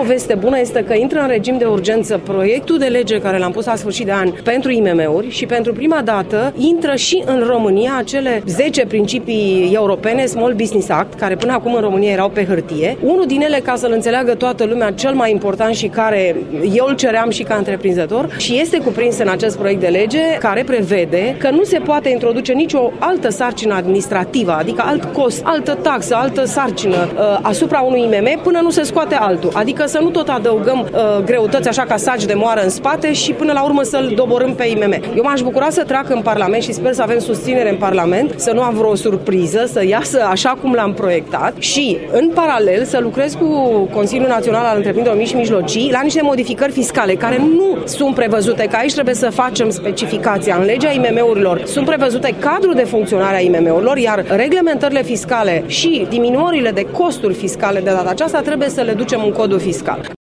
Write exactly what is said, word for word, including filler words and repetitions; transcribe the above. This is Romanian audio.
o veste bună este că intră în regim de urgență proiectul de lege care l-am pus la sfârșit de an pentru I M M-uri și pentru prima dată intră și în România acele zece principii europene, Small Business Act, care până acum în România erau pe hârtie. Unul din ele, ca să-l înțeleagă toată lumea, cel mai important și care eu îl ceream și ca întreprinzător, și este cuprins în acest proiect de lege, care prevede că nu se poate introduce nicio altă sarcină administrativă, adică alt cost, altă taxă, altă sarcină uh, asupra unui I M M până nu se scoate altul. Adică să nu tot adăugăm uh, greutăți așa ca saci de moară în spate și până la urmă să-l doborâm pe I M M. Eu m-aș bucura să treacă în Parlament și sper să avem susținere în Parlament, să nu am vreo surpriză, să iasă așa cum l-am proiectat și, în paralel, să lucrez cu Consiliul Național al Întreprinderilor Mici și Mijlocii la niște modificări fiscale care nu sunt prevăzute, că aici trebuie să facem specificația. În legea I M M-urilor sunt prevăzute cadrul de funcționare a I M M-urilor, iar reglementările fiscale și diminuările de costuri fiscale de data aceasta trebuie să le ducem în codul fiscal.